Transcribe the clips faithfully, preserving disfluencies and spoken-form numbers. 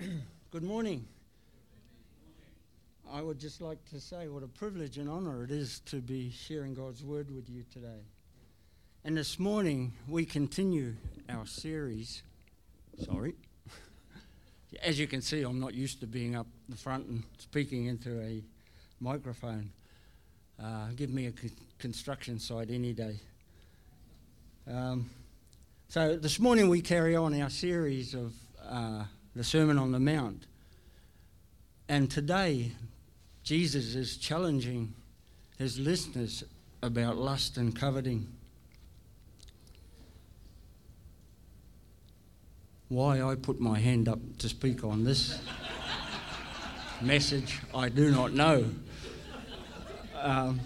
Good morning. I would just like to say what a privilege and honour it is to be sharing God's word with you today. And this morning we continue our series. Sorry. As you can see, I'm not used to being up the front and speaking into a microphone. Uh, give me a c- construction site any day. Um, so this morning we carry on our series of uh, the Sermon on the Mount. And today, Jesus is challenging his listeners about lust and coveting. Why I put my hand up to speak on this message, I do not know. Um,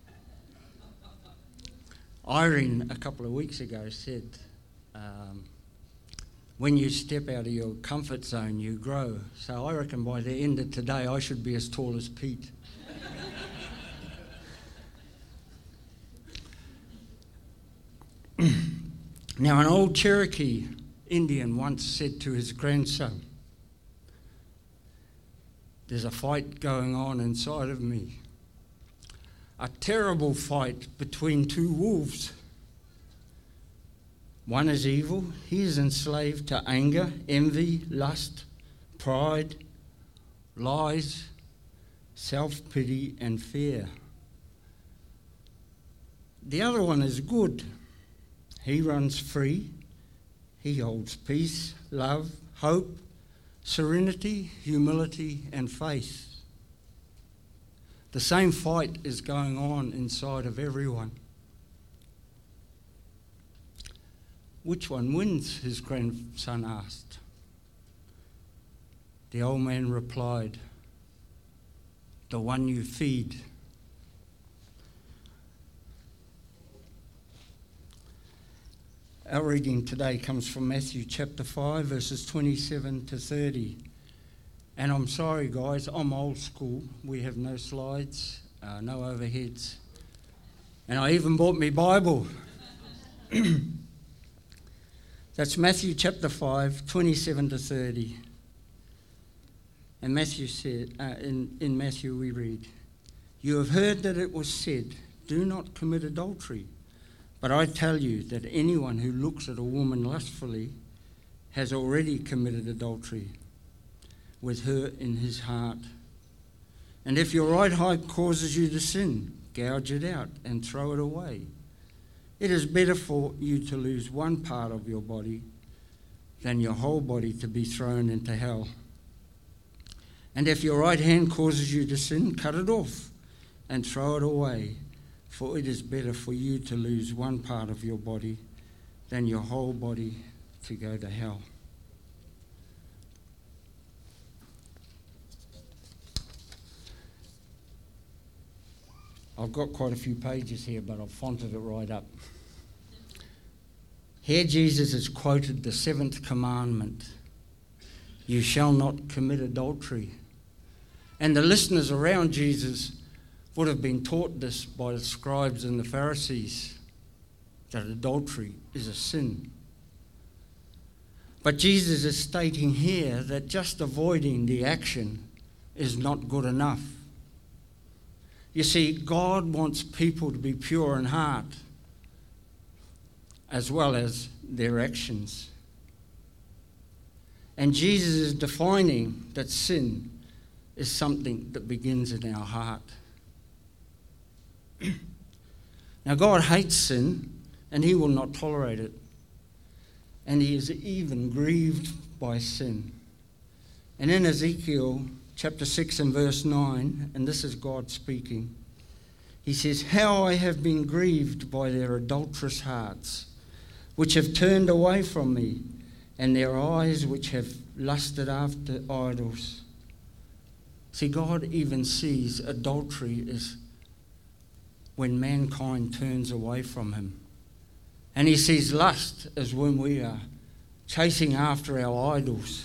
Irene, a couple of weeks ago, said, um, when you step out of your comfort zone, you grow. So I reckon by the end of today, I should be as tall as Pete. Now, an old Cherokee Indian once said to his grandson, "There's a fight going on inside of me. A terrible fight between two wolves. One is evil. He is enslaved to anger, envy, lust, pride, lies, self-pity, and fear. The other one is good. He runs free. He holds peace, love, hope, serenity, humility, and faith. The same fight is going on inside of everyone." "Which one wins?" his grandson asked. The old man replied, "The one you feed." Our reading today comes from Matthew chapter five, verses twenty-seven to thirty. And I'm sorry, guys, I'm old school. We have no slides, uh, no overheads. And I even bought me Bible. That's Matthew chapter five, twenty-seven to thirty. And Matthew said, uh, in, in Matthew we read, "You have heard that it was said, 'Do not commit adultery.' But I tell you that anyone who looks at a woman lustfully has already committed adultery with her in his heart. And if your right eye causes you to sin, gouge it out and throw it away. It is better for you to lose one part of your body than your whole body to be thrown into hell. And if your right hand causes you to sin, cut it off and throw it away. For it is better for you to lose one part of your body than your whole body to go to hell." I've got quite a few pages here, but I've fonted it right up. Here Jesus has quoted the seventh commandment, "You shall not commit adultery." And the listeners around Jesus would have been taught this by the scribes and the Pharisees, that adultery is a sin. But Jesus is stating here that just avoiding the action is not good enough. You see, God wants people to be pure in heart, as well as their actions. And Jesus is defining that sin is something that begins in our heart. Now, God hates sin, and he will not tolerate it. And he is even grieved by sin. And in Ezekiel chapter six and verse nine, and this is God speaking, he says, "How I have been grieved by their adulterous hearts, which have turned away from me, and their eyes which have lusted after idols." See, God even sees adultery as when mankind turns away from him. And he sees lust as when we are chasing after our idols.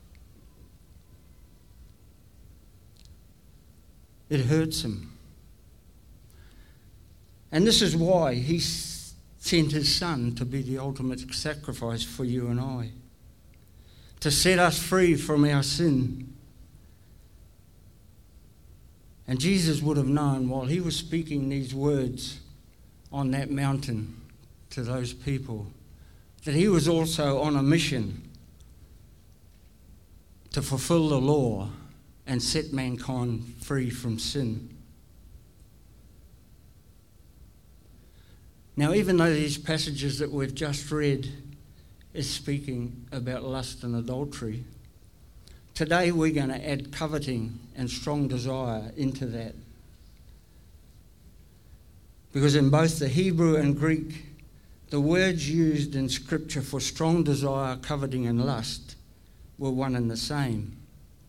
It hurts him. And this is why he sent his son to be the ultimate sacrifice for you and I. to set us free from our sin. And Jesus would have known while he was speaking these words on that mountain to those people that he was also on a mission to fulfill the law and set mankind free from sin. Now, even though these passages that we've just read is speaking about lust and adultery, today we're going to add coveting and strong desire into that. Because in both the Hebrew and Greek, the words used in Scripture for strong desire, coveting and lust were one and the same.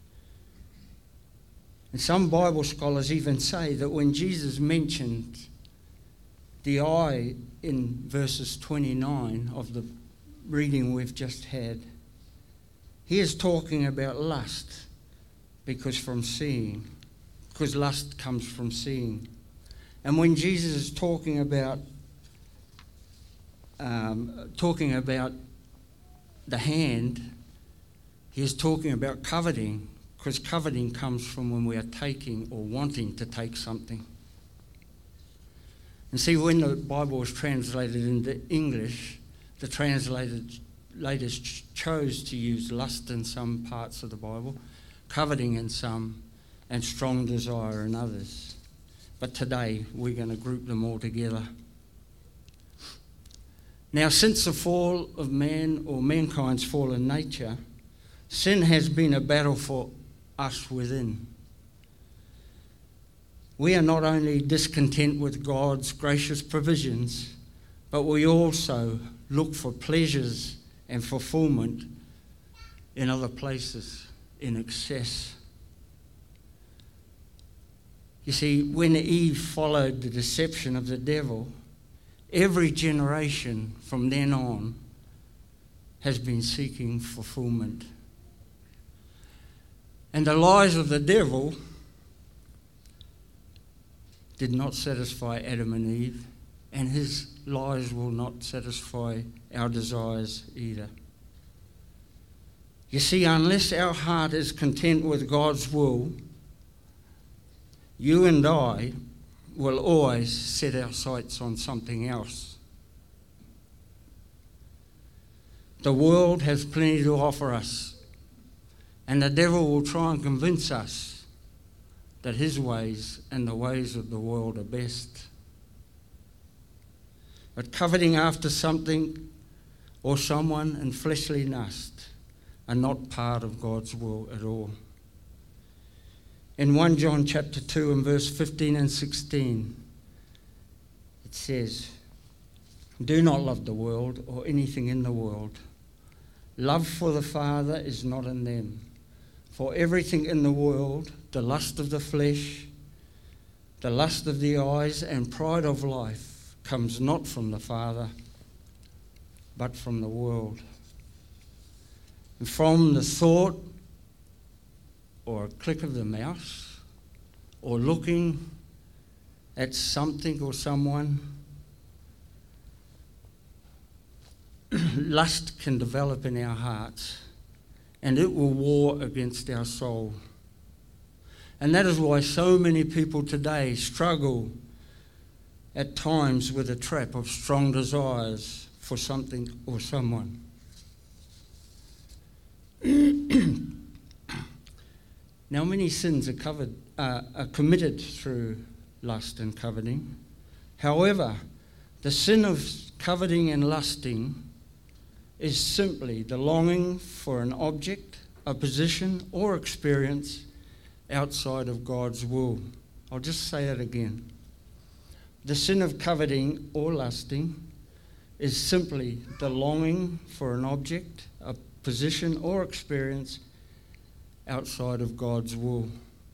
And some Bible scholars even say that when Jesus mentioned the eye in verses twenty-nine of the reading we've just had, he is talking about lust because from seeing, because lust comes from seeing. And when Jesus is talking about um, talking about the hand, he is talking about coveting, because coveting comes from when we are taking or wanting to take something. And see, when the Bible was translated into English, the translators ch- chose to use lust in some parts of the Bible, coveting in some, and strong desire in others. But today, we're going to group them all together. Now, since the fall of man, or mankind's fallen nature, sin has been a battle for us within. We are not only discontent with God's gracious provisions, but we also look for pleasures and fulfillment in other places in excess. You see, when Eve followed the deception of the devil, every generation from then on has been seeking fulfillment. And the lies of the devil did not satisfy Adam and Eve, and his lies will not satisfy our desires either. You see, unless our heart is content with God's will, you and I will always set our sights on something else. The world has plenty to offer us, and the devil will try and convince us that his ways and the ways of the world are best. But coveting after something or someone and fleshly lust are not part of God's will at all. In First John chapter two and verse fifteen and sixteen, it says, "Do not love the world or anything in the world. Love for the Father is not in them. For everything in the world, the lust of the flesh, the lust of the eyes, and pride of life comes not from the Father, but from the world." And from the thought or a click of the mouse or looking at something or someone, lust can develop in our hearts, and it will war against our soul. And that is why so many people today struggle at times with a trap of strong desires for something or someone. Now, many sins are covered, uh, are committed through lust and coveting. However, the sin of coveting and lusting is simply the longing for an object, a position, or experience outside of God's will. I'll just say it again. The sin of coveting or lusting is simply the longing for an object, a position, or experience outside of God's will.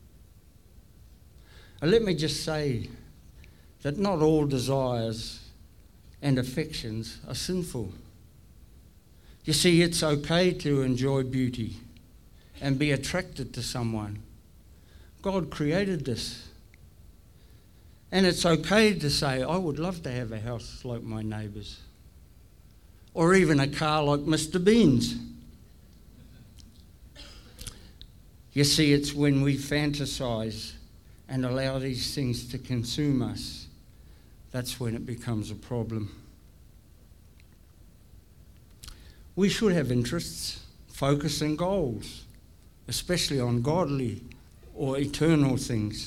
And let me just say that not all desires and affections are sinful. You see, it's okay to enjoy beauty and be attracted to someone. God created this. And it's okay to say, I would love to have a house like my neighbours, or even a car like Mister Bean's. You see, it's when we fantasize and allow these things to consume us, that's when it becomes a problem. We should have interests, focus and goals, especially on godly or eternal things.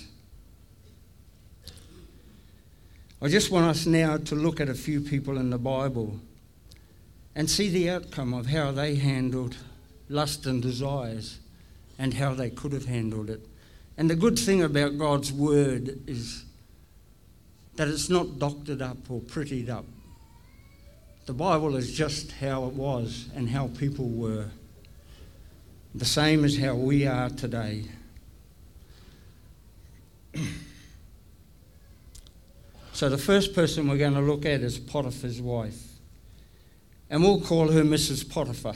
I just want us now to look at a few people in the Bible and see the outcome of how they handled lust and desires and how they could have handled it. And the good thing about God's word is that it's not doctored up or prettied up. The Bible is just how it was and how people were. The same as how we are today. So the first person we're going to look at is Potiphar's wife. And we'll call her Missus Potiphar.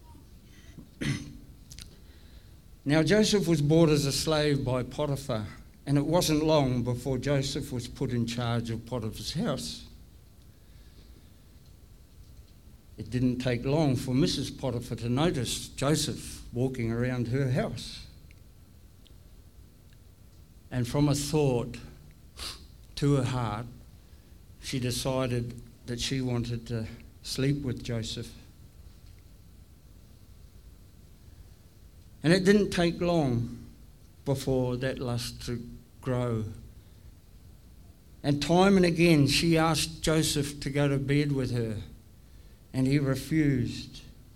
Now Joseph was bought as a slave by Potiphar, and it wasn't long before Joseph was put in charge of Potiphar's house. It didn't take long for Missus Potiphar to notice Joseph walking around her house. And from a thought to her heart, she decided that she wanted to sleep with Joseph. And it didn't take long before that lust to grow. And time and again she asked Joseph to go to bed with her, and he refused.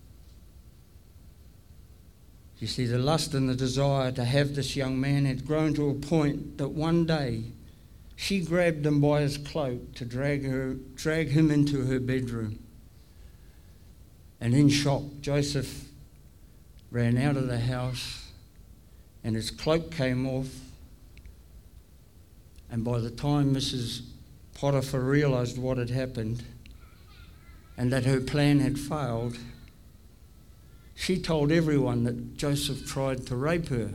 You see, the lust and the desire to have this young man had grown to a point that one day she grabbed him by his cloak to drag her, drag him into her bedroom. And in shock, Joseph ran out of the house and his cloak came off. And by the time Missus Potiphar realised what had happened and that her plan had failed, she told everyone that Joseph tried to rape her.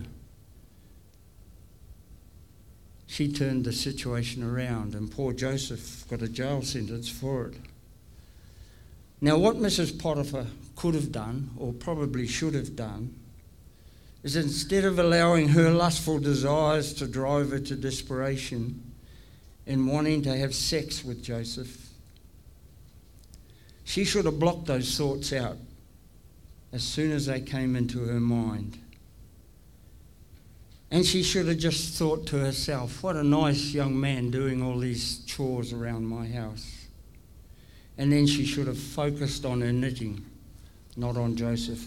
She turned the situation around and poor Joseph got a jail sentence for it. Now what Missus Potiphar could have done, or probably should have done, is instead of allowing her lustful desires to drive her to desperation in wanting to have sex with Joseph, she should have blocked those thoughts out as soon as they came into her mind. And she should have just thought to herself, what a nice young man doing all these chores around my house. And then she should have focused on her knitting, not on Joseph.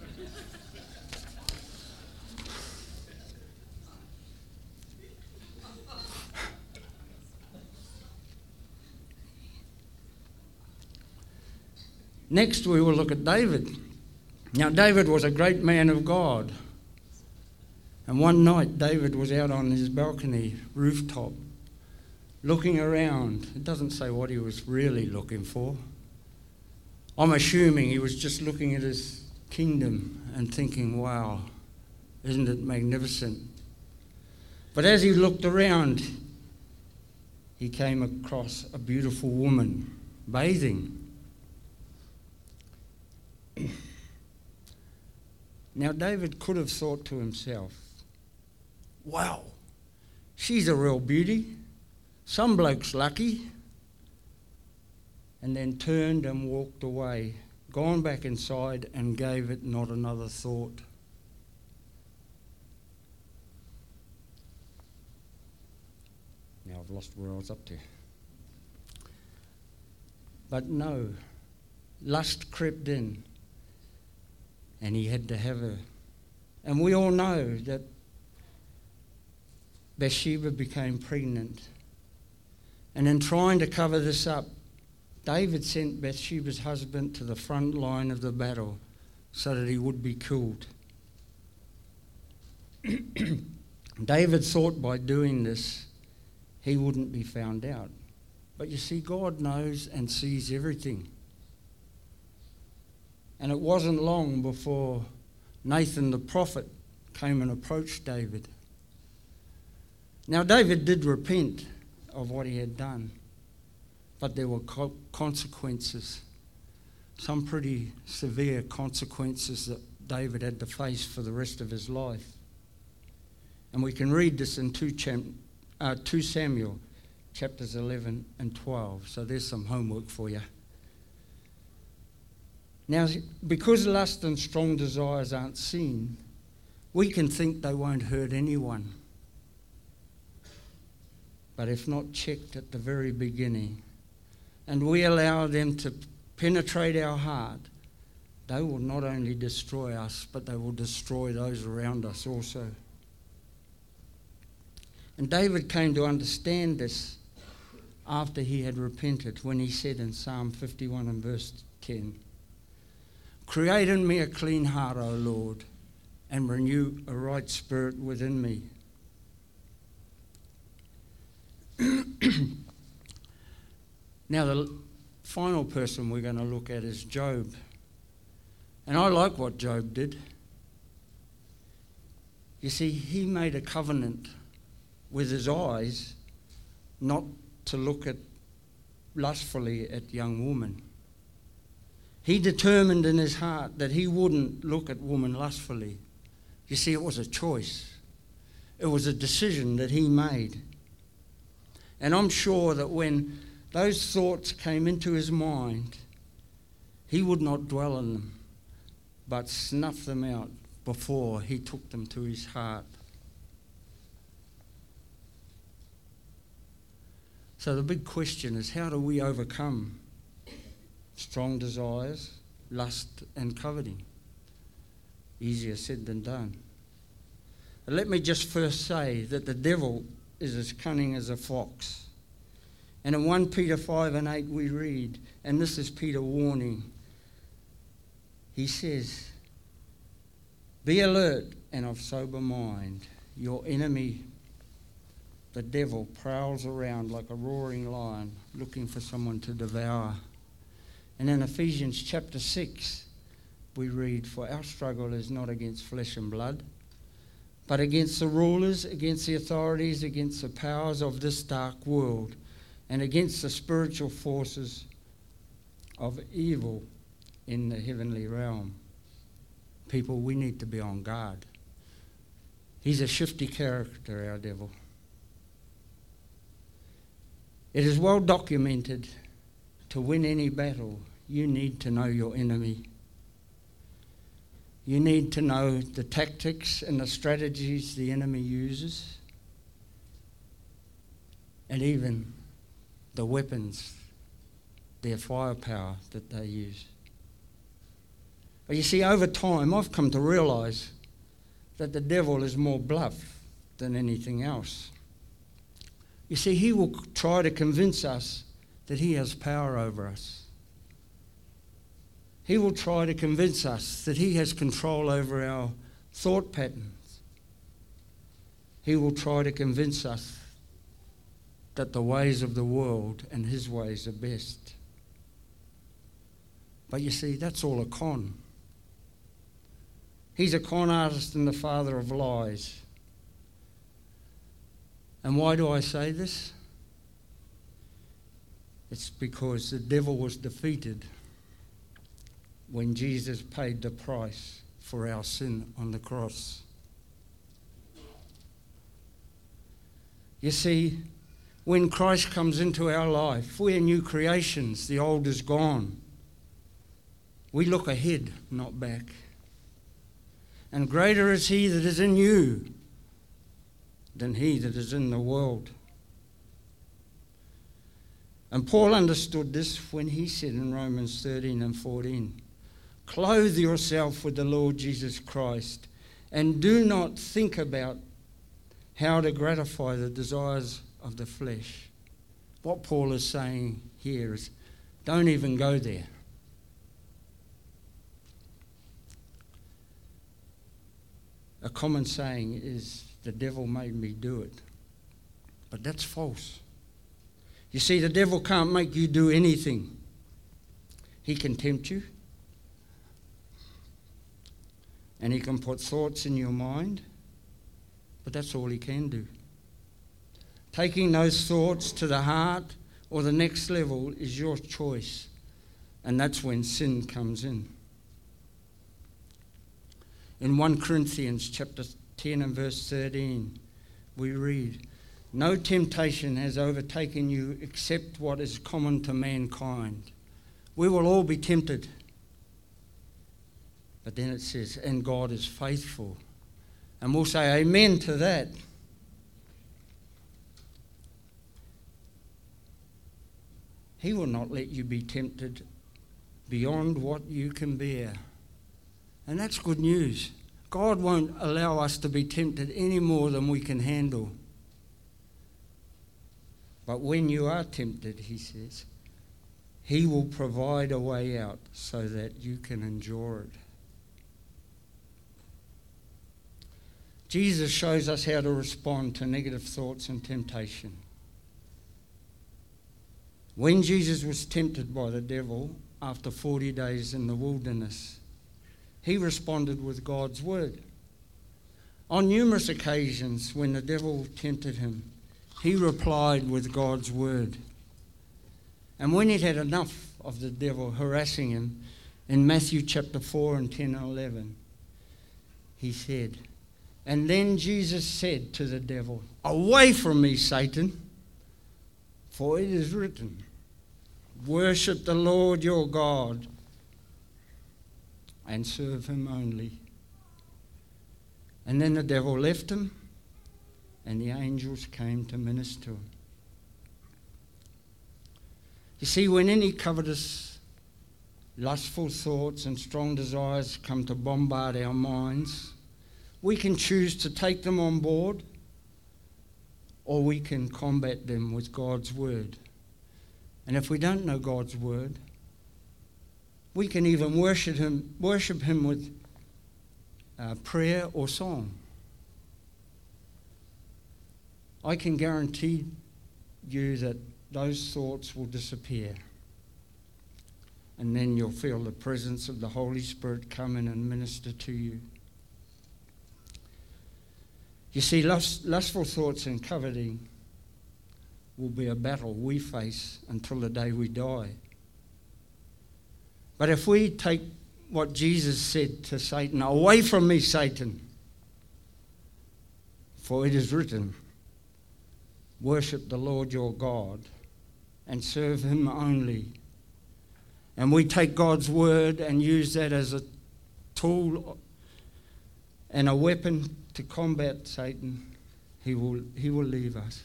Next, we will look at David. Now, David was a great man of God. And one night, David was out on his balcony, rooftop, looking around. It doesn't say what he was really looking for. I'm assuming he was just looking at his kingdom and thinking, wow, isn't it magnificent? But as he looked around, he came across a beautiful woman bathing. Now, David could have thought to himself, wow, she's a real beauty. Some bloke's lucky. And then turned and walked away, gone back inside and gave it not another thought. Now I've lost where I was up to. But no, lust crept in and he had to have her. And we all know that Bathsheba became pregnant. And in trying to cover this up, David sent Bathsheba's husband to the front line of the battle so that he would be killed. David thought by doing this, he wouldn't be found out. But you see, God knows and sees everything. And it wasn't long before Nathan the prophet came and approached David. Now, David did repent of what he had done, but there were co- consequences, some pretty severe consequences that David had to face for the rest of his life. And we can read this in two, Cham- uh, two Samuel, chapters eleven and twelve. So there's some homework for you. Now, because lust and strong desires aren't seen, we can think they won't hurt anyone. But if not checked at the very beginning, and we allow them to penetrate our heart, they will not only destroy us, but they will destroy those around us also. And David came to understand this after he had repented, when he said in Psalm fifty-one and verse ten, "Create in me a clean heart, O Lord, and renew a right spirit within me." Now, the final person we're going to look at is Job. And I like what Job did. You see, he made a covenant with his eyes not to look at lustfully at young women. He determined in his heart that he wouldn't look at women lustfully. You see, it was a choice. It was a decision that he made. And I'm sure that when those thoughts came into his mind, he would not dwell on them, but snuff them out before he took them to his heart. So the big question is, how do we overcome strong desires, lust and coveting? Easier said than done. But let me just first say that the devil is as cunning as a fox. And in First Peter five and eight we read, and this is Peter warning, he says, "Be alert and of sober mind. Your enemy, the devil, prowls around like a roaring lion looking for someone to devour." And in Ephesians chapter six we read, "For our struggle is not against flesh and blood, but against the rulers, against the authorities, against the powers of this dark world, and against the spiritual forces of evil in the heavenly realm." People, we need to be on guard. He's a shifty character, our devil. It is well documented, to win any battle, you need to know your enemy. You need to know the tactics and the strategies the enemy uses, and even the weapons, their firepower that they use. But you see, over time, I've come to realise that the devil is more bluff than anything else. You see, he will try to convince us that he has power over us. He will try to convince us that he has control over our thought patterns. He will try to convince us that the ways of the world and his ways are best. But you see, that's all a con. He's a con artist and the father of lies. And why do I say this? It's because the devil was defeated when Jesus paid the price for our sin on the cross. You see, when Christ comes into our life, we're new creations. The old is gone. We look ahead, not back. And greater is he that is in you than he that is in the world. And Paul understood this when he said in Romans thirteen and fourteen, "Clothe yourself with the Lord Jesus Christ, and do not think about how to gratify the desires of the flesh." What Paul is saying here is, don't even go there. A common saying is, the devil made me do it. But that's false. You see, the devil can't make you do anything. He can tempt you, and he can put thoughts in your mind, but that's all he can do. Taking those thoughts to the heart or the next level is your choice, and that's when sin comes in. In First Corinthians chapter ten and verse thirteen, we read, "No temptation has overtaken you except what is common to mankind." We will all be tempted. But then it says, "And God is faithful." And we'll say amen to that. He will not let you be tempted beyond what you can bear. And that's good news. God won't allow us to be tempted any more than we can handle. But when you are tempted, he says, he will provide a way out so that you can endure it. Jesus shows us how to respond to negative thoughts and temptation. When Jesus was tempted by the devil after forty days in the wilderness, he responded with God's word. On numerous occasions when the devil tempted him, he replied with God's word. And when he'd had enough of the devil harassing him, in Matthew chapter four and ten and eleven, he said, "And then Jesus said to the devil, 'Away from me, Satan, for it is written, worship the Lord your God and serve him only.' And then the devil left him, and the angels came to minister to him." You see, when any covetous, lustful thoughts and strong desires come to bombard our minds, we can choose to take them on board, or we can combat them with God's word. And if we don't know God's word, we can even worship him, worship him with uh, prayer or song. I can guarantee you that those thoughts will disappear. And then you'll feel the presence of the Holy Spirit come in and minister to you. You see, lust, lustful thoughts and coveting will be a battle we face until the day we die. But if we take what Jesus said to Satan, "Away from me, Satan, for it is written, worship the Lord your God and serve him only," and we take God's word and use that as a tool and a weapon to combat Satan, he will, he will leave us.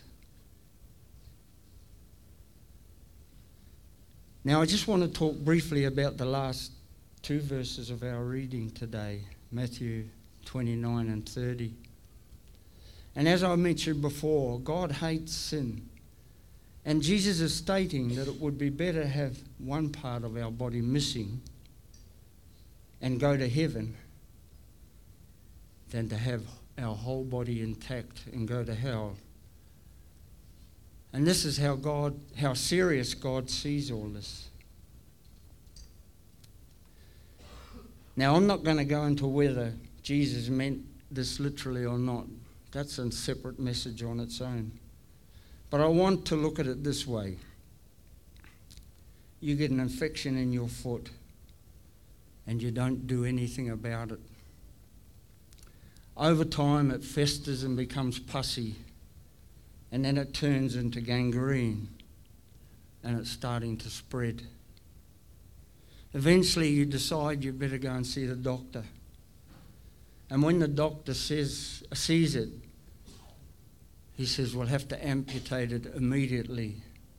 Now, I just want to talk briefly about the last two verses of our reading today, Matthew twenty-nine and thirty. And as I mentioned before, God hates sin. And Jesus is stating that it would be better to have one part of our body missing and go to heaven than to have our whole body intact and go to hell. And this is how God, how serious God sees all this. Now, I'm not going to go into whether Jesus meant this literally or not. That's a separate message on its own. But I want to look at it this way. You get an infection in your foot and you don't do anything about it. Over time, it festers and becomes pussy, and then it turns into gangrene, and it's starting to spread. Eventually, you decide you better go and see the doctor. And when the doctor says sees it, he says, we'll have to amputate it immediately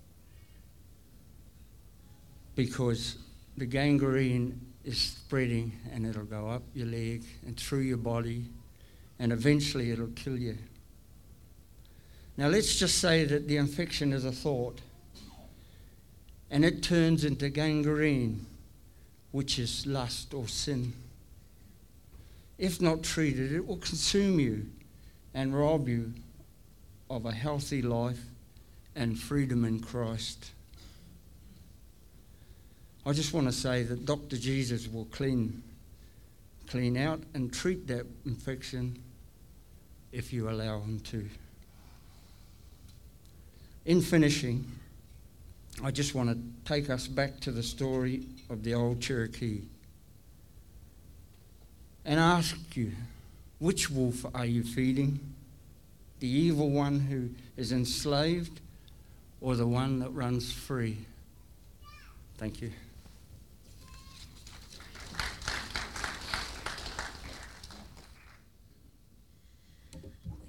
because the gangrene is spreading and it'll go up your leg and through your body, and eventually it'll kill you. Now let's just say that the infection is a thought and it turns into gangrene, which is lust or sin. If not treated, it will consume you and rob you of a healthy life and freedom in Christ. I just want to say that Doctor Jesus will clean, clean out and treat that infection if you allow him to. In finishing, I just want to take us back to the story of the old Cherokee and ask you, which wolf are you feeding? the evil one who is enslaved or the one that runs free. Thank you.